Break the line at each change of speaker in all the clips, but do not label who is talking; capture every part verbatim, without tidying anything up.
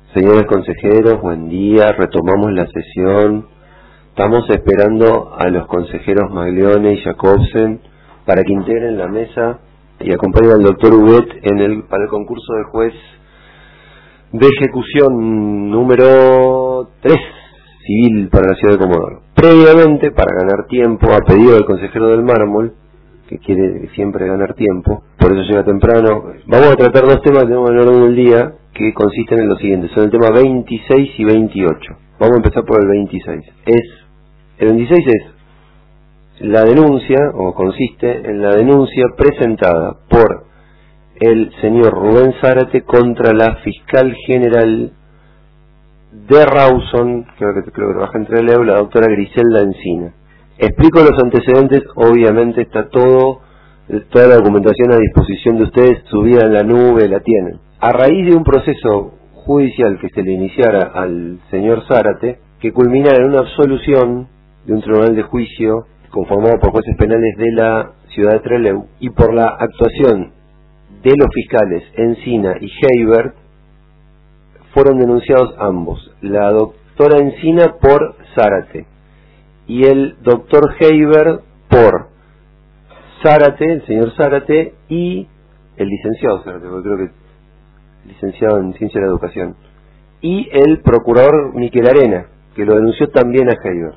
Señores consejeros, buen día. Retomamos la sesión. Estamos esperando a los consejeros Maglione y Jacobsen para que integren la mesa y acompañen al doctor Huguet en el, para el concurso de juez de ejecución número tres, civil para la ciudad de Comodoro. Previamente, para ganar tiempo, a pedido del consejero del mármol, que quiere siempre ganar tiempo, por eso llega temprano, vamos a tratar dos temas que tenemos en el orden del día, que consisten en lo siguiente. Son el tema veintiséis y veintiocho. Vamos a empezar por el veintiséis. Es, el veintiséis es la denuncia, o consiste en la denuncia presentada por el señor Rubén Zárate contra la fiscal general de Rawson, creo que, creo que trabaja entre Leo, la doctora Griselda Encina. Explico los antecedentes. Obviamente está todo, toda la documentación a disposición de ustedes, subida en la nube, la tienen. A raíz de un proceso judicial que se le iniciara al señor Zárate, que culminara en una absolución de un tribunal de juicio conformado por jueces penales de la ciudad de Trelew, y por la actuación de los fiscales Encina y Heibert, fueron denunciados ambos, la doctora Encina por Zárate y el doctor Heibert por Zárate, el señor Zárate, y el licenciado Zárate, porque creo que licenciado en Ciencia de la Educación, y el procurador Miquel Arena, que lo denunció también a Heibert.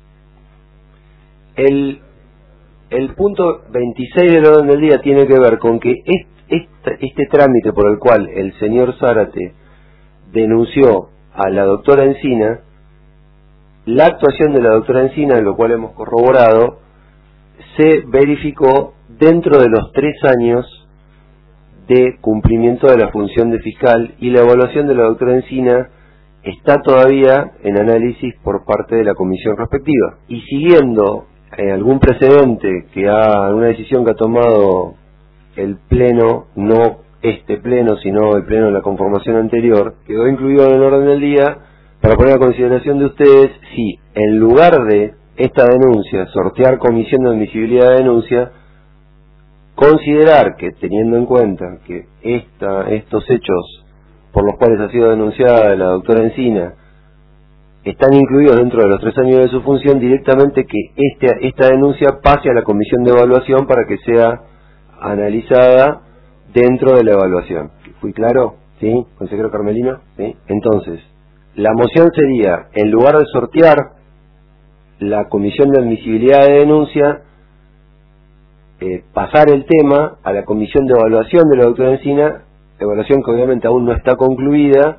El, el punto veintiséis del orden del día tiene que ver con que este, este trámite por el cual el señor Zárate denunció a la doctora Encina, la actuación de la doctora Encina, lo cual hemos corroborado, se verificó dentro de los tres años de cumplimiento de la función de fiscal, y la evaluación de la doctora Encina está todavía en análisis por parte de la comisión respectiva. Y siguiendo eh, algún precedente que ha, alguna decisión que ha tomado el pleno, no este pleno, sino el pleno de la conformación anterior, quedó incluido en el orden del día para poner a consideración de ustedes si, en lugar de esta denuncia, sortear comisión de admisibilidad de denuncia, considerar que, teniendo en cuenta que esta, estos hechos por los cuales ha sido denunciada la doctora Encina están incluidos dentro de los tres años de su función, directamente que este, esta denuncia pase a la comisión de evaluación para que sea analizada dentro de la evaluación. ¿Fui claro? ¿Sí? ¿Consejero Carmelino? ¿Sí? Entonces, la moción sería, en lugar de sortear la comisión de admisibilidad de denuncia, eh, pasar el tema a la comisión de evaluación de la doctora Encina, evaluación que obviamente aún no está concluida,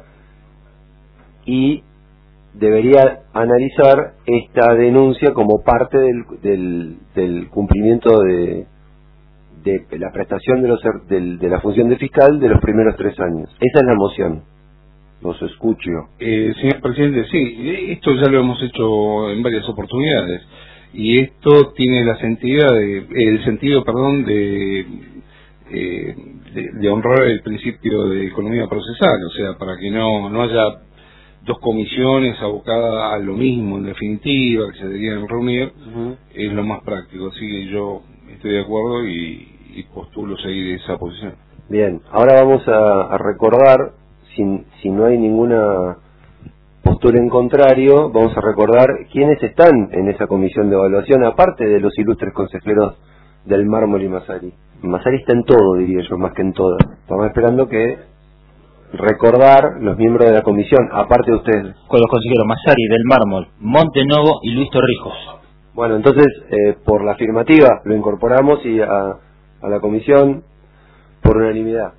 y debería analizar esta denuncia como parte del, del, del cumplimiento de, de la prestación de, los, de, de la función de fiscal de los primeros tres años. Esa es la moción. Los escucho.
Eh, señor presidente, sí, esto ya lo hemos hecho en varias oportunidades, y esto tiene la sentido de, el sentido, perdón, de, eh, de, de honrar el principio de economía procesal, o sea, para que no, no haya dos comisiones abocadas a lo mismo, en definitiva, que se deberían reunir. Uh-huh. Es lo más práctico, así que yo estoy de acuerdo y, y postulo seguir esa posición.
Bien, ahora vamos a, a recordar, si, si no hay ninguna postura en contrario, vamos a recordar quiénes están en esa comisión de evaluación, aparte de los ilustres consejeros del Mármol y Masari. Masari está en todo, diría yo, más que en todo. Estamos esperando que recordar los miembros de la comisión, aparte de ustedes.
Con los consejeros Masari, del Mármol, Montenovo y Luis Torrijos.
Bueno, entonces, eh, por la afirmativa, lo incorporamos y a, a la comisión por unanimidad.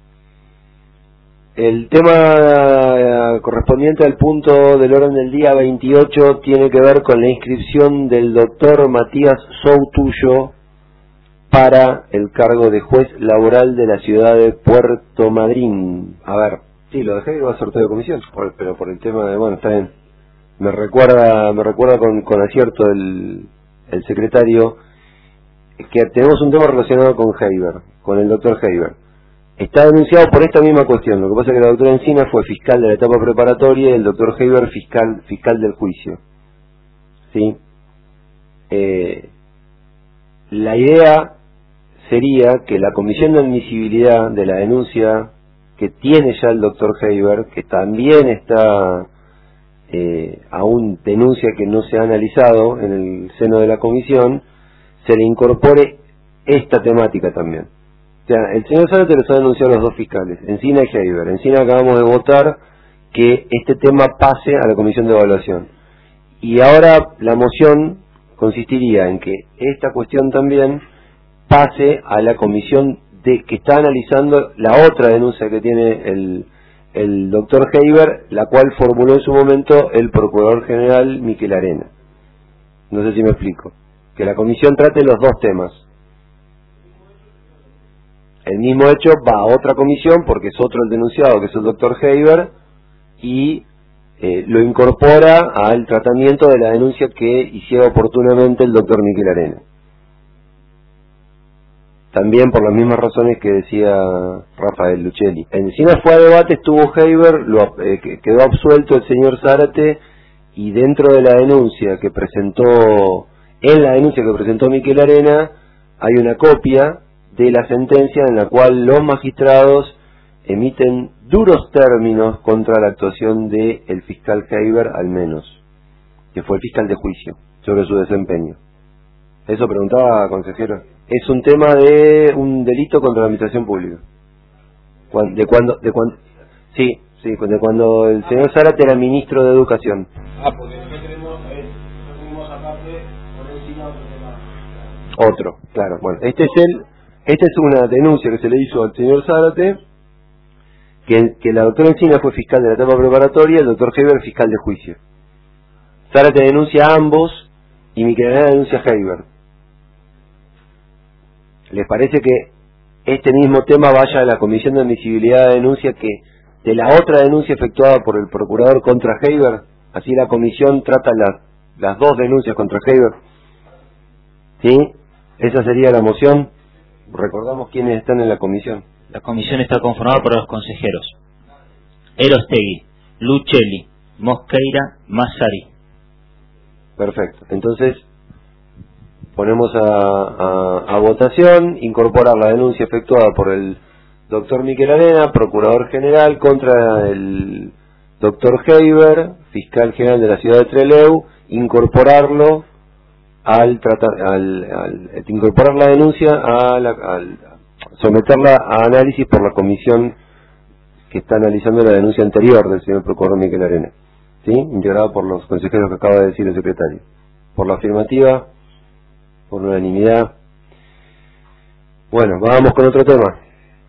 El tema eh, correspondiente al punto del orden del día veintiocho tiene que ver con la inscripción del doctor Matías Soutuyo para el cargo de juez laboral de la ciudad de Puerto Madryn. A ver, sí, lo dejé que va a sorteo de comisión, por, pero por el tema de, bueno, está bien. Me recuerda, me recuerda con, con acierto el, el secretario que tenemos un tema relacionado con Heibert, con el doctor Heibert. Está denunciado por esta misma cuestión. Lo que pasa es que la doctora Encina fue fiscal de la etapa preparatoria y el doctor Heibert fiscal, fiscal del juicio. ¿Sí? Eh, la idea sería que la comisión de admisibilidad de la denuncia que tiene ya el doctor Heiber, que también está, eh, aún denuncia que no se ha analizado en el seno de la comisión, se le incorpore esta temática también. O sea, el señor Zárate los ha denunciado a los dos fiscales, Encina y Heiber. Encina acabamos de votar que este tema pase a la comisión de evaluación. Y ahora la moción consistiría en que esta cuestión también pase a la comisión de que está analizando la otra denuncia que tiene el, el doctor Heiber, la cual formuló en su momento el procurador general Miquel Arena. No sé si me explico. Que la comisión trate los dos temas. El mismo hecho va a otra comisión porque es otro el denunciado, que es el doctor Heiber, y eh, lo incorpora al tratamiento de la denuncia que hiciera oportunamente el doctor Miquel Arena. También por las mismas razones que decía Rafael Luchelli. Encima fue a debate, estuvo Heiber, lo, eh, quedó absuelto el señor Zárate, y dentro de la denuncia que presentó, en la denuncia que presentó Miquel Arena, hay una copia de la sentencia en la cual los magistrados emiten duros términos contra la actuación del fiscal Heiber, al menos, que fue el fiscal de juicio, sobre su desempeño. Eso preguntaba, consejero. Es un tema de un delito contra la administración pública. De cuando, de cuando, sí, sí, de cuando el señor Zárate era ministro de Educación.
Ah, porque lo que tenemos es, lo tenemos aparte por encima otro tema.
Otro, claro. Bueno, este es el, esta es una denuncia que se le hizo al señor Zárate, que, que la doctora Encina fue fiscal de la etapa preparatoria, el doctor Heiber fiscal de juicio. Zárate denuncia a ambos y Miquel Arena denuncia a Heiber. ¿Les parece que este mismo tema vaya a la comisión de admisibilidad de denuncia que de la otra denuncia efectuada por el procurador contra Heiber? Así la comisión trata la, las dos denuncias contra Heiber. ¿Sí? Esa sería la moción. Recordamos quiénes están en la comisión.
La comisión está conformada por los consejeros Erostegui, Luchelli, Mosqueira, Massari.
Perfecto. Entonces ponemos a, a, a votación, incorporar la denuncia efectuada por el doctor Miquel Arena, procurador general, contra el doctor Heiber, fiscal general de la ciudad de Trelew, incorporarlo al tratar, al, al, al incorporar la denuncia a la, al someterla a análisis por la comisión que está analizando la denuncia anterior del señor procurador Miquel Arena, ¿sí? Integrada por los consejeros que acaba de decir el secretario. Por la afirmativa, por unanimidad. Bueno, vamos con otro tema.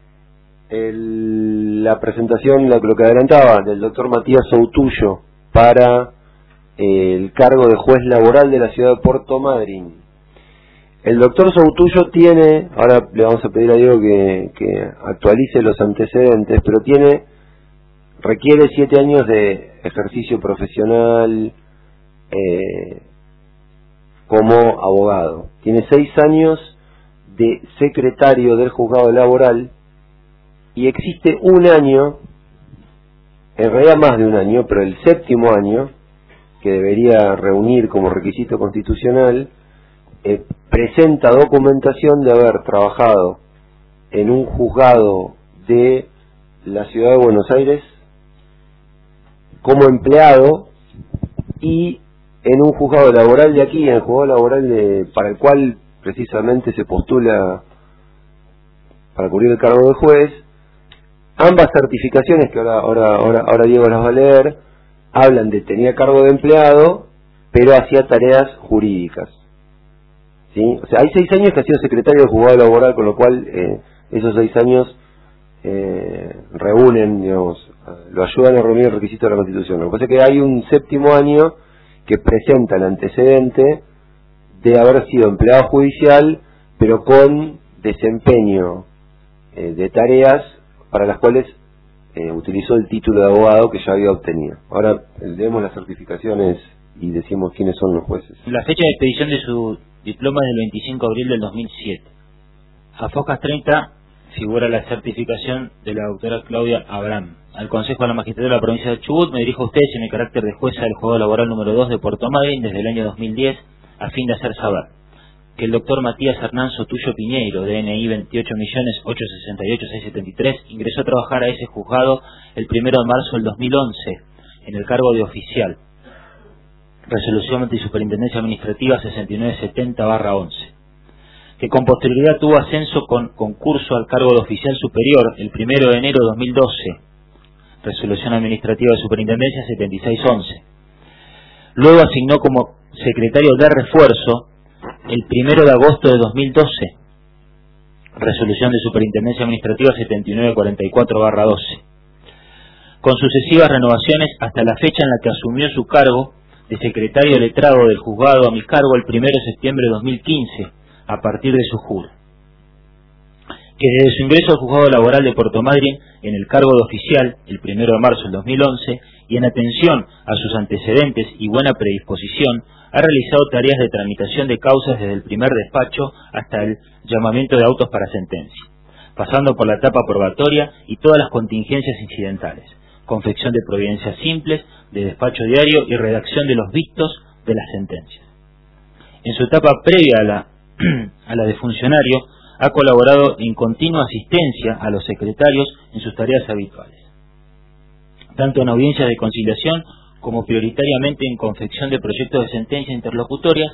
El, la presentación, lo, lo que adelantaba, del doctor Matías Soutullo para eh, el cargo de juez laboral de la ciudad de Puerto Madryn. El doctor Soutullo tiene, ahora le vamos a pedir a Diego que, que actualice los antecedentes, pero tiene, requiere siete años de ejercicio profesional eh, como abogado. Tiene seis años de secretario del juzgado laboral y existe un año, en realidad más de un año, pero el séptimo año, que debería reunir como requisito constitucional, eh, presenta documentación de haber trabajado en un juzgado de la ciudad de Buenos Aires como empleado y en un juzgado laboral de aquí, en el juzgado laboral de, para el cual precisamente se postula para cubrir el cargo de juez. Ambas certificaciones, que ahora, ahora, ahora, ahora Diego las va a leer, hablan de tenía cargo de empleado, pero hacía tareas jurídicas. ¿Sí? O sea, hay seis años que ha sido secretario del juzgado laboral, con lo cual eh, esos seis años eh, reúnen, digamos, lo ayudan a reunir el requisito de la Constitución. Lo que pasa es que hay un séptimo año que presenta el antecedente de haber sido empleado judicial, pero con desempeño eh, de tareas para las cuales eh, utilizó el título de abogado que ya había obtenido. Ahora leemos las certificaciones y decimos quiénes son los jueces.
La fecha de expedición de su diploma es del veinticinco de abril del dos mil siete. A Focas treinta figura la certificación de la doctora Claudia Abraham. Al Consejo de la Magistratura de la Provincia de Chubut me dirijo a ustedes en el carácter de jueza del juzgado laboral número dos de Puerto Madryn desde el año dos mil diez a fin de hacer saber. que el doctor Matías Hernán Sotullo Piñeiro, D N I veintiocho millones ochocientos sesenta y ocho mil seiscientos setenta y tres, ingresó a trabajar a ese juzgado el primero de marzo del dos mil once en el cargo de oficial. Resolución de Superintendencia Administrativa sesenta y nueve setenta barra once. Que con posterioridad tuvo ascenso con concurso al cargo de oficial superior el primero de enero de dos mil doce. Resolución Administrativa de Superintendencia setenta y seis once. Luego asignó como secretario de refuerzo el primero de agosto de dos mil doce. Resolución de Superintendencia Administrativa setenta y nueve cuarenta y cuatro barra doce. Con sucesivas renovaciones hasta la fecha en la que asumió su cargo de secretario letrado del juzgado a mi cargo el primero de septiembre de dos mil quince, a partir de su juro. Que desde su ingreso al juzgado laboral de Puerto Madryn en el cargo de oficial el primero de marzo del dos mil once y en atención a sus antecedentes y buena predisposición ha realizado tareas de tramitación de causas desde el primer despacho hasta el llamamiento de autos para sentencia, pasando por la etapa probatoria y todas las contingencias incidentales, confección de providencias simples, de despacho diario y redacción de los vistos de las sentencias. En su etapa previa a la, a la de funcionario, ha colaborado en continua asistencia a los secretarios en sus tareas habituales, tanto en audiencias de conciliación como prioritariamente en confección de proyectos de sentencias interlocutorias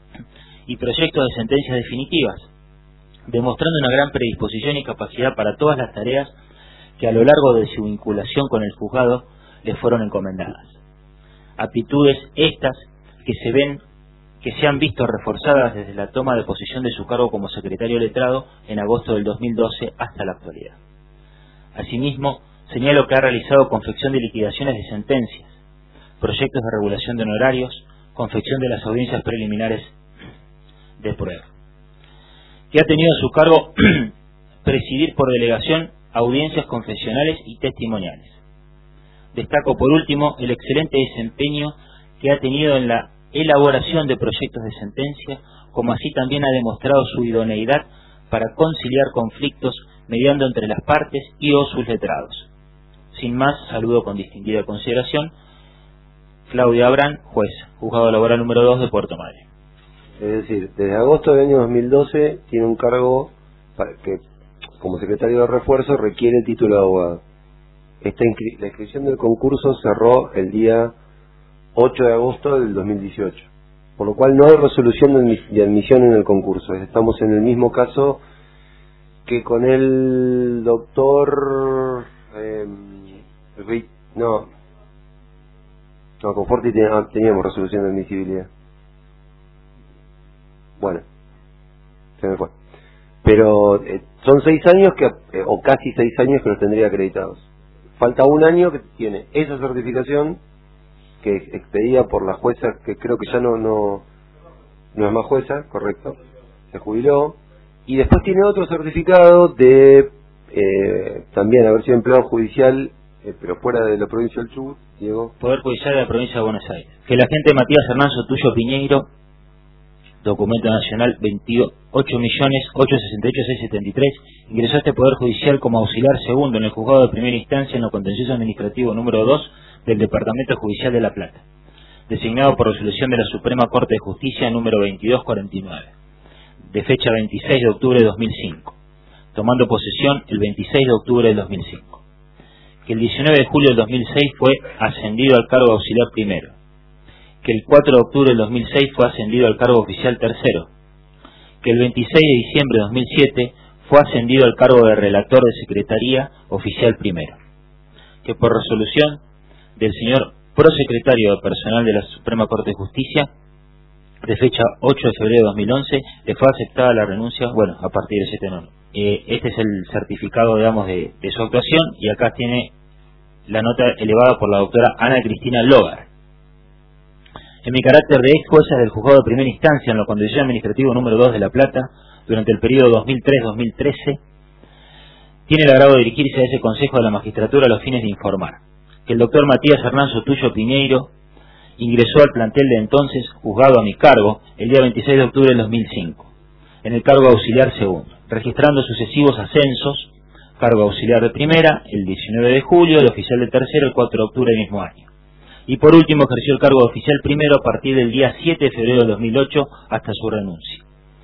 y proyectos de sentencias definitivas, demostrando una gran predisposición y capacidad para todas las tareas que a lo largo de su vinculación con el juzgado le fueron encomendadas. Aptitudes estas que se ven que se han visto reforzadas desde la toma de posesión de su cargo como secretario letrado en agosto del dos mil doce hasta la actualidad. Asimismo, señalo que ha realizado confección de liquidaciones de sentencias, proyectos de regulación de honorarios, confección de las audiencias preliminares de prueba. Que ha tenido a su cargo presidir por delegación audiencias confesionales y testimoniales. Destaco por último el excelente desempeño que ha tenido en la elaboración de proyectos de sentencia, como así también ha demostrado su idoneidad para conciliar conflictos mediando entre las partes y o sus letrados. Sin más, saludo con distinguida consideración Claudia Abrán, juez, juzgado laboral número dos de Puerto Madryn.
Es decir, desde agosto del año dos mil doce tiene un cargo para que como secretario de refuerzo requiere el título de abogado. Esta inscri la inscripción del concurso cerró el día ocho de agosto del dos mil dieciocho, por lo cual no hay resolución de, de admisión en el concurso. Estamos en el mismo caso que con el doctor eh, no no con Forti ten, ah, teníamos resolución de admisibilidad. Bueno, se me fue, pero eh, son seis años que eh, o casi seis años que los tendría acreditados. Falta un año que tiene esa certificación que expedida por la jueza, que creo que ya no no no es más jueza, correcto, se jubiló, y después tiene otro certificado de eh, también haber sido empleado judicial, eh, pero fuera de la provincia del Chubut, Diego.
Poder Judicial de la Provincia de Buenos Aires. Que el agente Matías Hernán Sotullo Piñeiro, documento nacional veintiocho millones ochocientos sesenta y ocho mil seiscientos setenta y tres, ingresó a este Poder Judicial como auxiliar segundo en el juzgado de primera instancia en lo contencioso administrativo número dos del Departamento Judicial de La Plata, designado por resolución de la Suprema Corte de Justicia número veintidós cuarenta y nueve, de fecha veintiséis de octubre de dos mil cinco, tomando posesión el veintiséis de octubre del dos mil cinco. Que el diecinueve de julio del dos mil seis fue ascendido al cargo de auxiliar primero. Que el cuatro de octubre del dos mil seis fue ascendido al cargo oficial tercero. Que el veintiséis de diciembre de dos mil siete fue ascendido al cargo de relator de secretaría oficial primero. Que por resolución del señor prosecretario de personal de la Suprema Corte de Justicia, de fecha ocho de febrero de dos mil once, le fue aceptada la renuncia, bueno, a partir de siete de noviembre. Eh, este es el certificado, digamos, de, de su actuación, y acá tiene la nota elevada por la doctora Ana Cristina Logar. En mi carácter de ex jueza del juzgado de primera instancia en lo contencioso administrativo número dos de La Plata, durante el periodo dos mil tres a dos mil trece, tiene el agrado de dirigirse a ese Consejo de la Magistratura a los fines de informar que el doctor Matías Hernán Sotullo Piñeiro ingresó al plantel de entonces juzgado a mi cargo el día veintiséis de octubre del dos mil cinco, en el cargo auxiliar segundo, registrando sucesivos ascensos: cargo auxiliar de primera el diecinueve de julio, de oficial de tercero el cuatro de octubre del mismo año. Y por último ejerció el cargo de oficial primero a partir del día siete de febrero de dos mil ocho hasta su renuncia.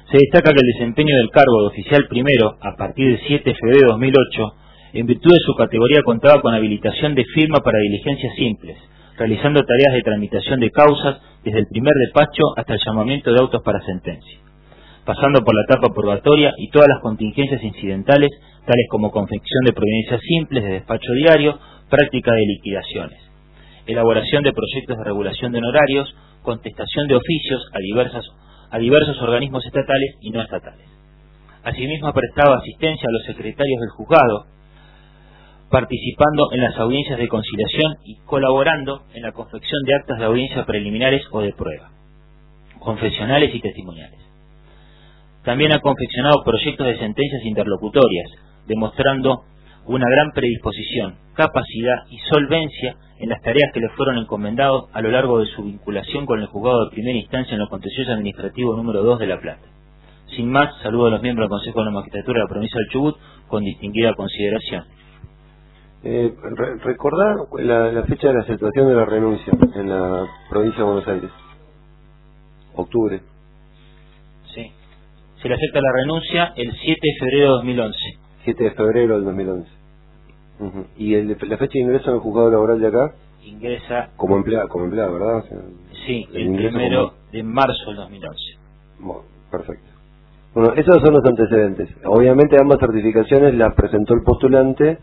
Se destaca que el desempeño del cargo de oficial primero, a partir del siete de febrero de dos mil ocho, en virtud de su categoría contaba con habilitación de firma para diligencias simples, realizando tareas de tramitación de causas desde el primer despacho hasta el llamamiento de autos para sentencia, pasando por la etapa probatoria y todas las contingencias incidentales, tales como confección de providencias simples de despacho diario, práctica de liquidaciones, elaboración de proyectos de regulación de honorarios, contestación de oficios a, diversas, a diversos organismos estatales y no estatales. Asimismo, ha prestado asistencia a los secretarios del juzgado, participando en las audiencias de conciliación y colaborando en la confección de actas de audiencia preliminares o de prueba, confesionales y testimoniales. También ha confeccionado proyectos de sentencias interlocutorias, demostrando una gran predisposición, capacidad y solvencia en las tareas que le fueron encomendadas a lo largo de su vinculación con el juzgado de primera instancia en lo contencioso administrativo número dos de La Plata. Sin más, saludo a los miembros del Consejo de la Magistratura de la provincia del Chubut con distinguida consideración.
Eh, re recordar la, la fecha de la aceptación de la renuncia en la provincia de Buenos Aires. Octubre.
Sí. Se le acepta la renuncia el siete de febrero de dos mil once.
siete de febrero del dos mil once. Uh-huh. ¿Y el, la fecha de ingreso en el juzgado laboral de acá?
Ingresa...
Como empleado, como empleado, ¿verdad? O sea,
sí, el,
el
primero
como...
de marzo del dos mil once.
Bueno, perfecto. Bueno, esos son los antecedentes. Obviamente ambas certificaciones las presentó el postulante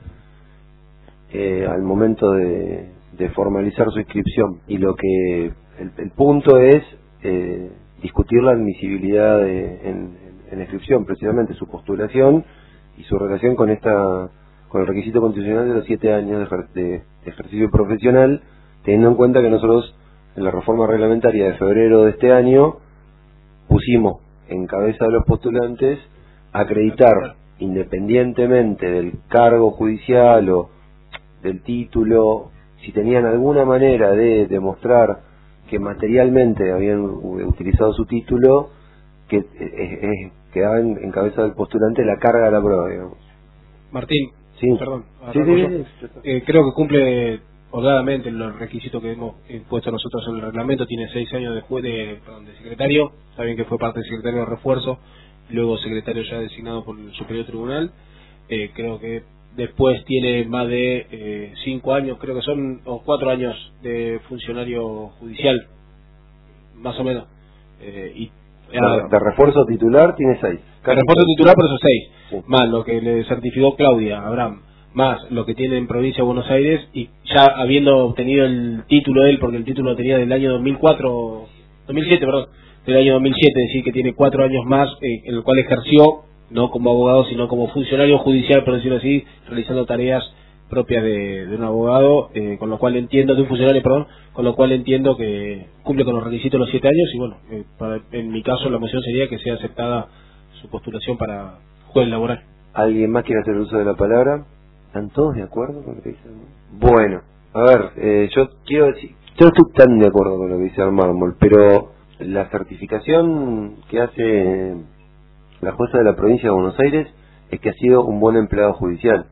eh, al momento de, de formalizar su inscripción. Y lo que el, el punto es eh, discutir la admisibilidad de, en, en la inscripción, precisamente su postulación y su relación con esta con el requisito constitucional de los siete años de, ejer de, de ejercicio profesional, teniendo en cuenta que nosotros en la reforma reglamentaria de febrero de este año pusimos en cabeza de los postulantes acreditar independientemente del cargo judicial o del título, si tenían alguna manera de demostrar que materialmente habían utilizado su título, que eh, eh, quedaba en, en cabeza del postulante la carga de la prueba, digamos.
Martín,
sí.
perdón,
sí, sí, sí, sí.
Eh, creo que cumple holgadamente los requisitos que hemos impuesto nosotros en el reglamento. Tiene seis años de, juez de, perdón, de secretario, saben que fue parte del secretario de refuerzo, luego secretario ya designado por el Superior Tribunal. Eh, creo que después tiene más de eh, cinco años, creo que son o cuatro años de funcionario judicial, más o menos. Eh, y
de, de refuerzo titular tiene seis.
De refuerzo titular por esos seis,
sí.
Más lo que le certificó Claudia Abraham, más lo que tiene en provincia de Buenos Aires, y ya habiendo obtenido el título él, porque el título lo tenía del año dos mil cuatro, dos mil siete, perdón, del año dos mil siete, es decir, que tiene cuatro años más, eh, en el cual ejerció, no como abogado, sino como funcionario judicial, por decirlo así, realizando tareas propias de, de un abogado, eh, con lo cual entiendo, de un funcionario, perdón, con lo cual entiendo que cumple con los requisitos los siete años, y bueno, eh, para, en mi caso la moción sería que sea aceptada su postulación para juez laboral.
¿Alguien más quiere hacer uso de la palabra? ¿Están todos de acuerdo con lo que dice Armármol? Bueno, a ver, eh, yo quiero decir, yo no estoy tan de acuerdo con lo que dice Armármol, pero la certificación que hace la jueza de la provincia de Buenos Aires es que ha sido un buen empleado judicial,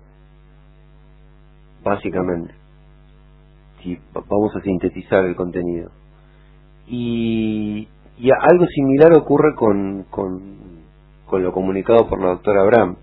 básicamente, si vamos a sintetizar el contenido. Y, y algo similar ocurre con, con, con lo comunicado por la doctora Abraham.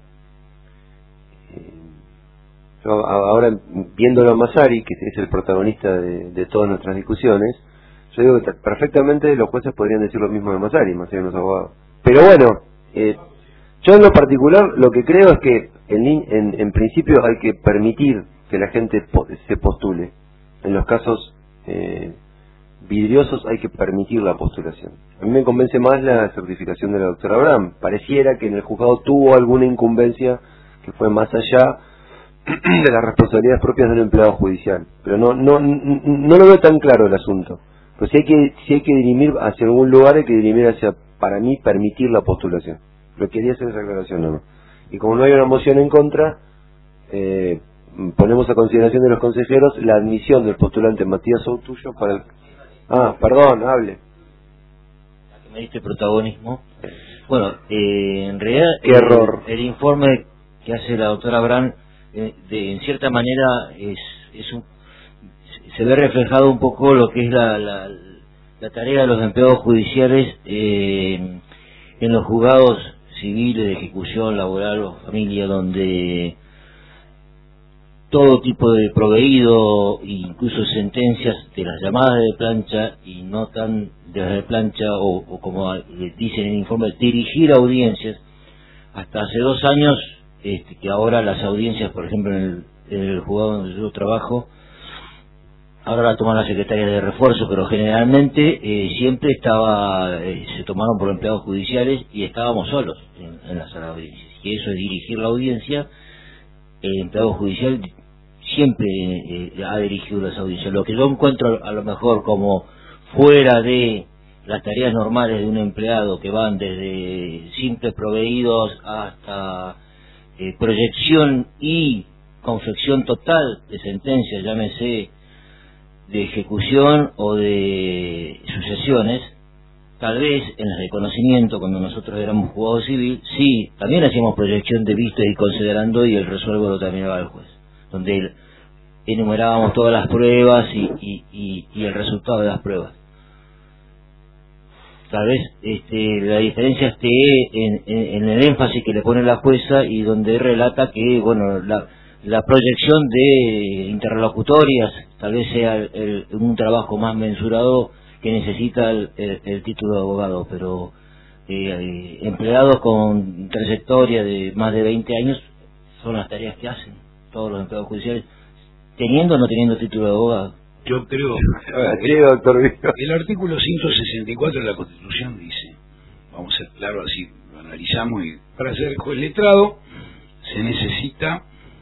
Yo ahora, viéndolo a Massari, que es el protagonista de, de todas nuestras discusiones, yo digo que perfectamente los jueces podrían decir lo mismo de Massari, Massari no es abogado. Pero bueno, eh, yo en lo particular lo que creo es que en, en, en principio hay que permitir que la gente po se postule. En los casos eh, vidriosos hay que permitir la postulación. A mí me convence más la certificación de la doctora Abraham. Pareciera que en el juzgado tuvo alguna incumbencia que fue más allá de las responsabilidades propias de un empleado judicial, pero no no no lo veo tan claro el asunto. Pero si hay que si hay que dirimir hacia algún lugar, hay que dirimir hacia, para mí, permitir la postulación. Pero quería hacer esa aclaración, ¿no? Y como no hay una moción en contra, eh, ponemos a consideración de los consejeros la admisión del postulante Matías Soutullo para el... Ah, perdón, hable.
Que me diste protagonismo. Bueno, eh, en realidad
Qué error.
El, el informe que hace la doctora Abraham, eh, de, en cierta manera es, es un, se ve reflejado un poco lo que es la, la, la tarea de los empleados judiciales, eh, en los juzgados civiles de ejecución laboral o familia, donde todo tipo de proveído, incluso sentencias de las llamadas de plancha y no tan de las de plancha, o, o como dicen en el informe, dirigir audiencias. Hasta hace dos años, este, que ahora las audiencias, por ejemplo, en el, en el juzgado donde yo trabajo, ahora la toman las secretarias de refuerzo, pero generalmente eh, siempre estaba eh, se tomaron por empleados judiciales y estábamos solos en, en la sala de audiencias. Y eso es dirigir la audiencia. El empleado judicial siempre eh, ha dirigido las audiencias. Lo que yo encuentro a lo mejor como fuera de las tareas normales de un empleado, que van desde simples proveídos hasta eh, proyección y confección total de sentencias, llámese de ejecución o de sucesiones, tal vez en las de conocimiento, cuando nosotros éramos juzgado civil, sí, también hacíamos proyección de vista y considerando, y el resuelvo lo terminaba el juez, donde enumerábamos todas las pruebas y, y, y, y el resultado de las pruebas. Tal vez este, la diferencia esté en, en, en el énfasis que le pone la jueza, y donde relata que, bueno, la, la proyección de interlocutorias tal vez sea el, el, un trabajo más mensurado que necesita el, el, el título de abogado, pero eh, empleados con trayectoria de más de veinte años son las tareas que hacen todos los empleados judiciales, teniendo o no teniendo título de abogado.
Yo creo,
Sí, doctor Víctor.
el artículo ciento sesenta y cuatro de la Constitución dice, vamos a ser claros, así lo analizamos, y para ser juez letrado se necesita,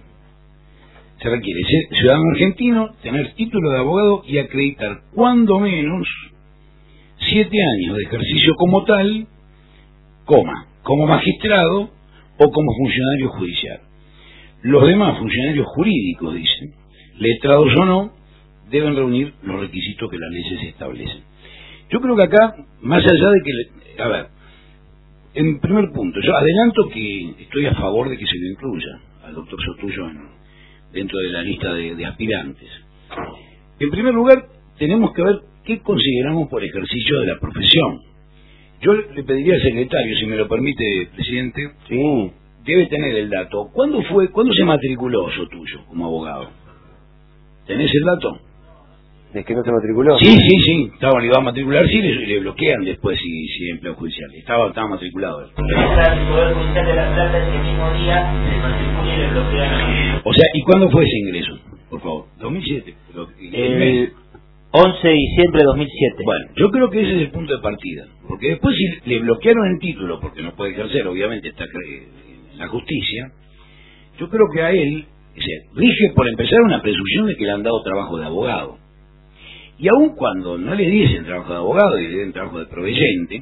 se requiere ser ciudadano argentino, tener título de abogado y acreditar cuando menos siete años de ejercicio como tal, coma, como magistrado o como funcionario judicial. Los demás funcionarios jurídicos, dicen, letrados o no, deben reunir los requisitos que las leyes establecen. Yo creo que acá, más allá de que, a ver, en primer punto, yo adelanto que estoy a favor de que se lo incluya al doctor Sotullo en, dentro de la lista de, de aspirantes. En primer lugar, tenemos que ver qué consideramos por ejercicio de la profesión. Yo le pediría al secretario, si me lo permite, presidente,
Sí.
debe tener el dato. ¿Cuándo fue, cuándo se matriculó Sotullo como abogado? ¿Tenés el dato?
¿Es que no se matriculó?
Sí, sí, sí, estaba, le iba a matricular, sí, le, le bloquean después si, si empleado judicial. Estaba, estaba matriculado él.
El Poder Judicial de La Plata ese mismo día se matricula y le bloquean.
O sea, ¿y cuándo fue ese ingreso? Por favor, dos mil siete. Lo-
El once de diciembre de dos mil siete.
Bueno, yo creo que ese es el punto de partida. Porque después si le bloquearon el título, porque no puede ejercer, obviamente está eh, en la justicia, yo creo que a él, o sea, rige por empezar una presunción de que le han dado trabajo de abogado. Y aun cuando no le diesen trabajo de abogado y le den trabajo de proveyente,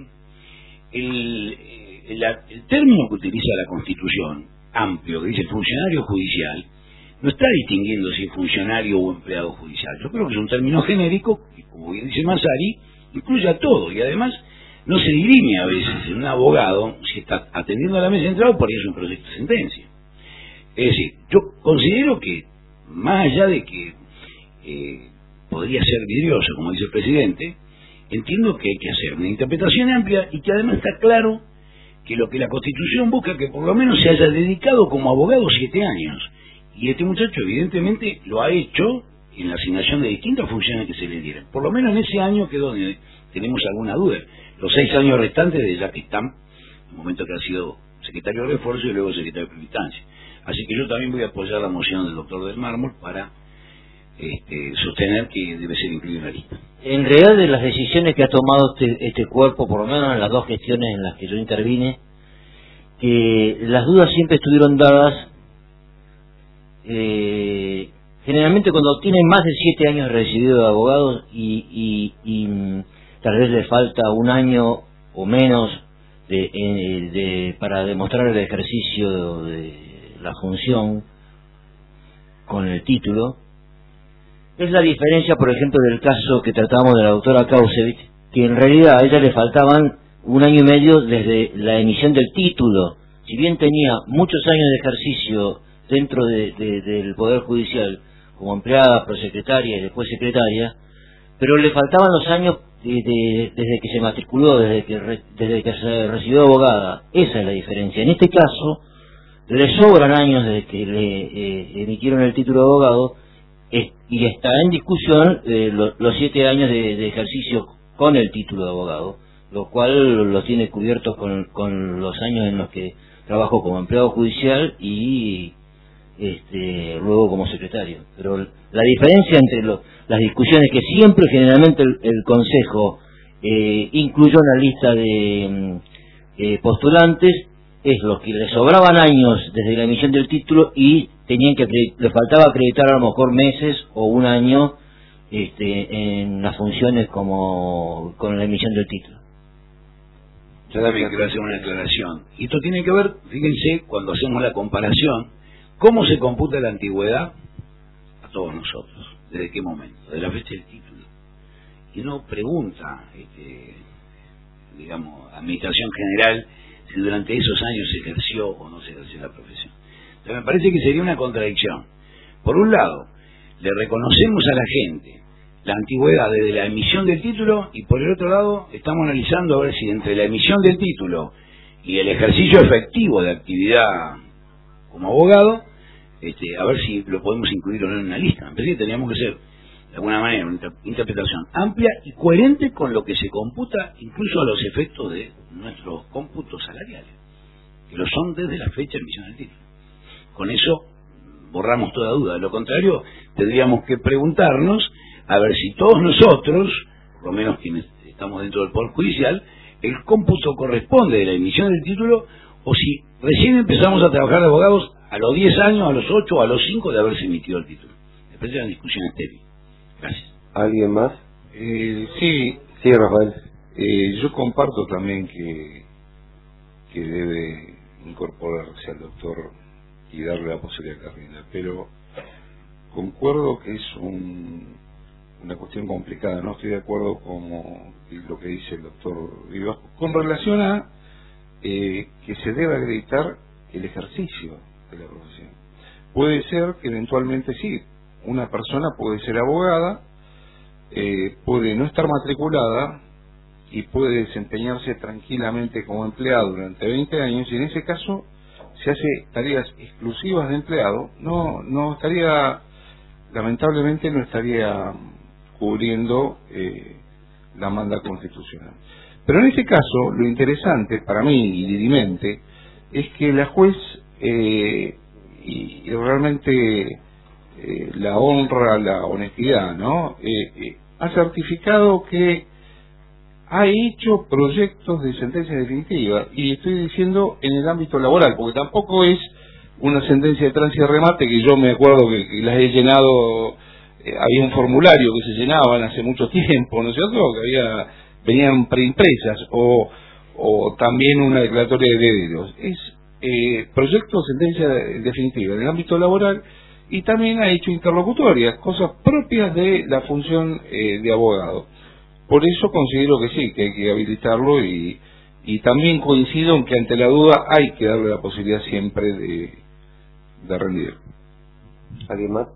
el, el, el término que utiliza la Constitución, amplio, que dice funcionario judicial, no está distinguiendo si es funcionario o empleado judicial. Yo creo que es un término genérico, y como bien dice Massari, incluye a todo, y además no se dirime a veces en un abogado, si está atendiendo a la mesa de entrada, por ahí es un proyecto de sentencia. Es decir, yo considero que, más allá de que eh, podría ser vidrioso, como dice el presidente, entiendo que hay que hacer una interpretación amplia y que además está claro que lo que la Constitución busca, que por lo menos se haya dedicado como abogado siete años. Y este muchacho evidentemente lo ha hecho en la asignación de distintas funciones que se le dieron. Por lo menos en ese año que es donde tenemos alguna duda. Los seis años restantes de ya que están, en el momento que ha sido secretario de refuerzo y luego secretario de primera instancia. Así que yo también voy a apoyar la moción del doctor del Mármol para este, sostener que debe ser incluido en la lista.
En realidad, de las decisiones que ha tomado este, este cuerpo, por lo menos en las dos gestiones en las que yo intervine, que las dudas siempre estuvieron dadas, eh, generalmente cuando tienen más de siete años recibido de abogados y, y, y mm, tal vez le falta un año o menos de, eh, de, para demostrar el ejercicio de la función con el título. Es la diferencia, por ejemplo, del caso que tratamos de la doctora Kausevich, que en realidad a ella le faltaban un año y medio desde la emisión del título. Si bien tenía muchos años de ejercicio dentro de, de, del Poder Judicial, como empleada, prosecretaria y después secretaria, pero le faltaban los años de, de, desde que se matriculó, desde que, re, desde que se recibió abogada. Esa es la diferencia. En este caso, le sobran años desde que le eh, emitieron el título de abogado eh, y está en discusión eh, lo, los siete años de, de ejercicio con el título de abogado, lo cual lo tiene cubierto con, con los años en los que trabajó como empleado judicial y este, luego como secretario. Pero la diferencia entre lo, las discusiones que siempre generalmente el, el Consejo eh, incluyó en la lista de eh, postulantes es los que le sobraban años desde la emisión del título y tenían que le faltaba acreditar a lo mejor meses o un año este, en las funciones como con la emisión del título.
Yo también quiero hacer una aclaración. Y esto tiene que ver, fíjense, cuando hacemos la comparación, cómo se computa la antigüedad a todos nosotros. ¿Desde qué momento? De la fecha del título. Y uno pregunta, este, digamos, administración general, si durante esos años se ejerció o no se ejerció la profesión. Entonces me parece que sería una contradicción. Por un lado, le reconocemos a la gente la antigüedad desde la emisión del título y por el otro lado estamos analizando a ver si entre la emisión del título y el ejercicio efectivo de actividad como abogado, este, a ver si lo podemos incluir o no en una lista. Me parece que teníamos que ser de alguna manera una interpretación amplia y coherente con lo que se computa incluso a los efectos de nuestros cómputos salariales, que lo son desde la fecha de emisión del título. Con eso borramos toda duda. De lo contrario, tendríamos que preguntarnos a ver si todos nosotros, por lo menos quienes estamos dentro del Poder Judicial, el cómputo corresponde de la emisión del título o si recién empezamos a trabajar de abogados a los diez años, a los ocho, a los cinco de haberse emitido el título. Después de una discusión estéril. Gracias.
¿Alguien más?
Eh, sí,
sí, Rafael.
Eh, yo comparto también que, que debe incorporarse al doctor y darle la posibilidad de carrera, pero concuerdo que es un, una cuestión complicada. No estoy de acuerdo con lo que dice el doctor Vivas con relación a eh, que se debe acreditar el ejercicio de la profesión. Puede ser que eventualmente sí, una persona puede ser abogada, eh, puede no estar matriculada y puede desempeñarse tranquilamente como empleado durante veinte años y en ese caso se hace tareas exclusivas de empleado, no no estaría, lamentablemente no estaría cubriendo eh, la manda constitucional. Pero en este caso, lo interesante para mí y dirimente es que la juez eh, y, y realmente eh, la honra, la honestidad, ¿no? Eh, eh, ha certificado que ha hecho proyectos de sentencia definitiva, y estoy diciendo en el ámbito laboral, porque tampoco es una sentencia de tránsito y remate que yo me acuerdo que, que las he llenado, eh, había un formulario que se llenaban hace mucho tiempo, ¿no es cierto?, que había, venían preimpresas, o, o también una declaratoria de herederos. Es eh, proyecto de sentencia definitiva en el ámbito laboral, y también ha hecho interlocutorias, cosas propias de la función eh, de abogado. Por eso considero que sí, que hay que habilitarlo y, y también coincido en que ante la duda hay que darle la posibilidad siempre de, de rendir.
¿Alguien más?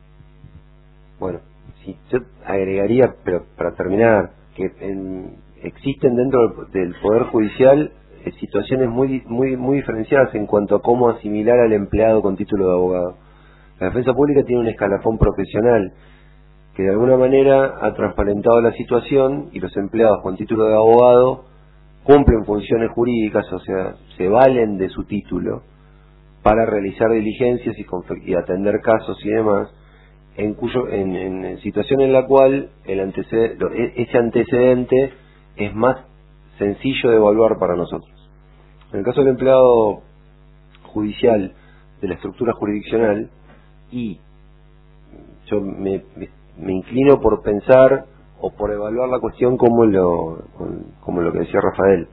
Bueno, sí, yo agregaría, pero para terminar, que en, existen dentro del Poder Judicial eh, situaciones muy, muy, muy diferenciadas en cuanto a cómo asimilar al empleado con título de abogado. La defensa pública tiene un escalafón profesional que de alguna manera ha transparentado la situación y los empleados con título de abogado cumplen funciones jurídicas, o sea, se valen de su título para realizar diligencias y, y atender casos y demás, en cuyo en, en, en situación en la cual el antecedente, ese antecedente es más sencillo de evaluar para nosotros. En el caso del empleado judicial de la estructura jurisdiccional, y yo me, me me inclino por pensar o por evaluar la cuestión como lo como lo que decía Rafael,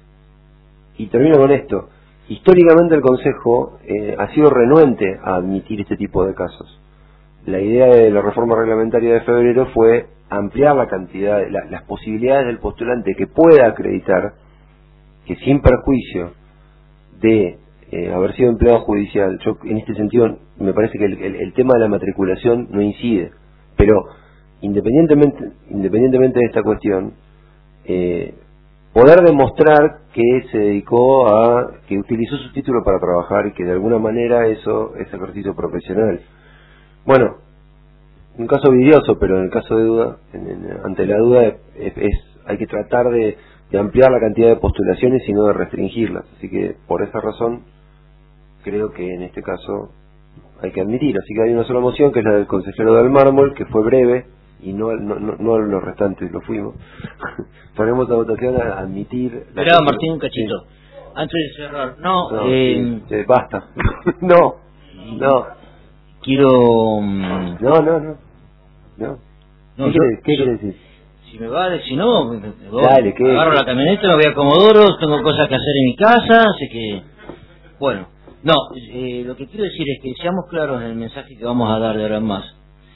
y termino con esto. Históricamente el Consejo eh, ha sido renuente a admitir este tipo de casos. La idea de la reforma reglamentaria de febrero fue ampliar la cantidad, la, las posibilidades del postulante que pueda acreditar que sin perjuicio de eh, haber sido empleado judicial. Yo en este sentido me parece que el, el, el tema de la matriculación no incide. Pero independientemente independientemente de esta cuestión, eh, poder demostrar que se dedicó a, que utilizó su título para trabajar y que de alguna manera eso es ejercicio profesional. Bueno, un caso vidrioso, pero en el caso de duda, en, en, ante la duda es, es, hay que tratar de, de ampliar la cantidad de postulaciones y no de restringirlas. Así que por esa razón creo que en este caso hay que admitir. Así que hay una sola moción, que es la del consejero del mármol, que fue breve, y no, no, no, no los restantes lo fuimos. Ponemos a votación a admitir...
Esperá, Martín, un cachito. Sí. Antes de cerrar, no,
no
eh...
sí, sí, basta. no, no.
Quiero...
No, no, no. no.
no
¿Qué,
yo,
quiere, ¿qué
yo,
quiere decir?
Si me vale, si no, me, me voy,
Dale, ¿qué?
agarro la camioneta, me voy a Comodoro, tengo cosas que hacer en mi casa, así que... Bueno, no, eh, lo que quiero decir es que seamos claros en el mensaje que vamos a dar de ahora en más.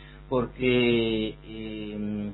Porque eh,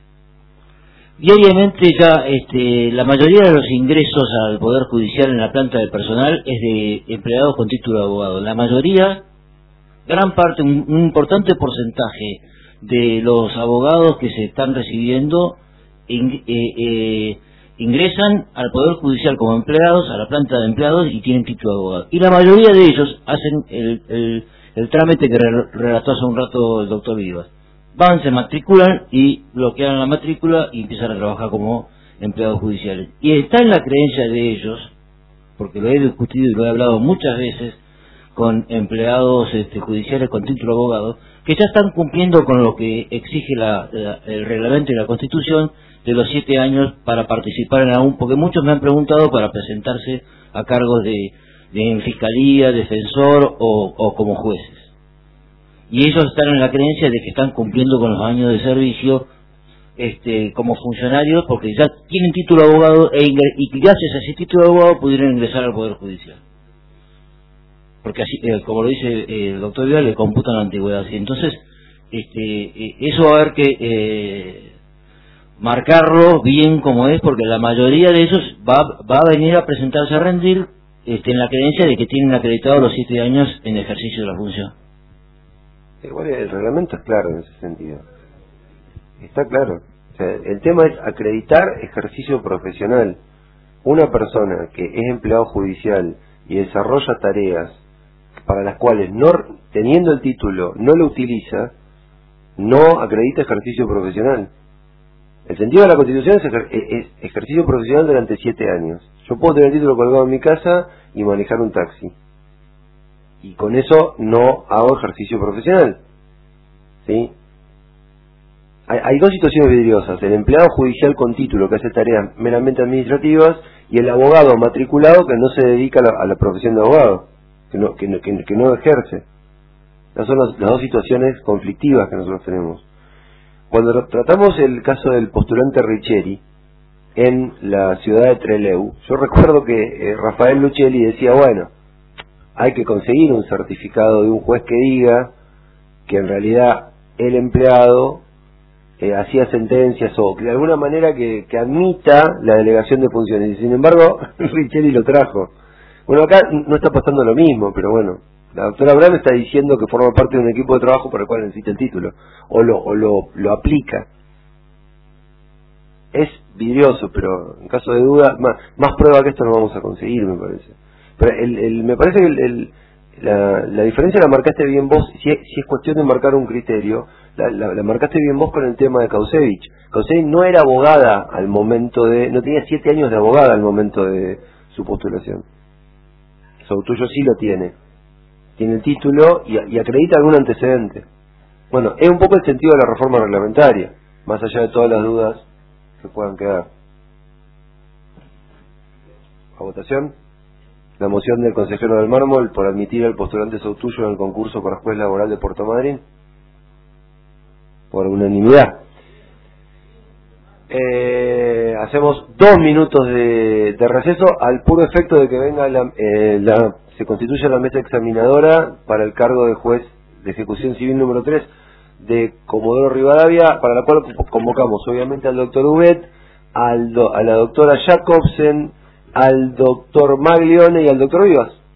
diariamente ya este, la mayoría de los ingresos al Poder Judicial en la planta de personal es de empleados con título de abogado. La mayoría, gran parte, un, un importante porcentaje de los abogados que se están recibiendo in, eh, eh, ingresan al Poder Judicial como empleados, a la planta de empleados y tienen título de abogado. Y la mayoría de ellos hacen el... el el trámite que relató hace un rato el doctor Vivas. Van, se matriculan y bloquean la matrícula y empiezan a trabajar como empleados judiciales. Y está en la creencia de ellos, porque lo he discutido y lo he hablado muchas veces con empleados este, judiciales con título de abogado, que ya están cumpliendo con lo que exige la, la, el reglamento y la Constitución de los siete años para participar en algún, porque muchos me han preguntado para presentarse a cargos de de en fiscalía, defensor o, o como jueces. Y ellos están en la creencia de que están cumpliendo con los años de servicio este, como funcionarios porque ya tienen título de abogado e y que gracias a ese título de abogado pudieron ingresar al Poder Judicial. Porque así, eh, como lo dice eh, el doctor Vidal, le computan la antigüedad. Y entonces, este, eh, eso va a haber que eh, marcarlo bien como es, porque la mayoría de ellos va, va a venir a presentarse a rendir Este, en la creencia de que tienen acreditados los siete años en ejercicio de la función.
Igual el reglamento es claro en ese sentido. Está claro. O sea, el tema es acreditar ejercicio profesional. Una persona que es empleado judicial y desarrolla tareas para las cuales, no teniendo el título, no lo utiliza, no acredita ejercicio profesional. El sentido de la Constitución es, ejer es ejercicio profesional durante siete años. Yo puedo tener el título colgado en mi casa y manejar un taxi. Y con eso no hago ejercicio profesional. ¿Sí? Hay, hay dos situaciones vidriosas. El empleado judicial con título que hace tareas meramente administrativas y el abogado matriculado que no se dedica a la, a la profesión de abogado, que no, que, que, que no ejerce. Esas son las, las dos situaciones conflictivas que nosotros tenemos. Cuando tratamos el caso del postulante Richeri en la ciudad de Trelew, yo recuerdo que eh, Rafael Lucelli decía, bueno, hay que conseguir un certificado de un juez que diga que en realidad el empleado eh, hacía sentencias o que de alguna manera que, que admita la delegación de funciones. Y sin embargo, Richeri lo trajo. Bueno, acá no está pasando lo mismo, pero bueno, la doctora Abraham está diciendo que forma parte de un equipo de trabajo para el cual necesita el título, o lo, o lo, lo aplica. Es vidrioso, pero en caso de duda, más, más prueba que esto no vamos a conseguir, me parece. Pero el, el, me parece que el, el, la, la diferencia la marcaste bien vos, si es, si es cuestión de marcar un criterio, la, la, la marcaste bien vos con el tema de Kausevich. Kausevich no era abogada al momento de, no tenía siete años de abogada al momento de su postulación. Soutullo sí lo tiene. Tiene el título y, y acredita algún antecedente. Bueno, es un poco el sentido de la reforma reglamentaria, más allá de todas las dudas que puedan quedar. A votación, la moción del consejero del mármol por admitir al postulante Soutullo en el concurso para juez laboral de Puerto Madryn, por unanimidad. Eh, hacemos dos minutos de, de receso al puro efecto de que venga la, eh, la se constituye la mesa examinadora para el cargo de juez de ejecución civil número tres de Comodoro Rivadavia, para la cual convocamos obviamente al doctor Ubet, al do, a la doctora Jacobsen, al doctor Maglione y al doctor Vivas.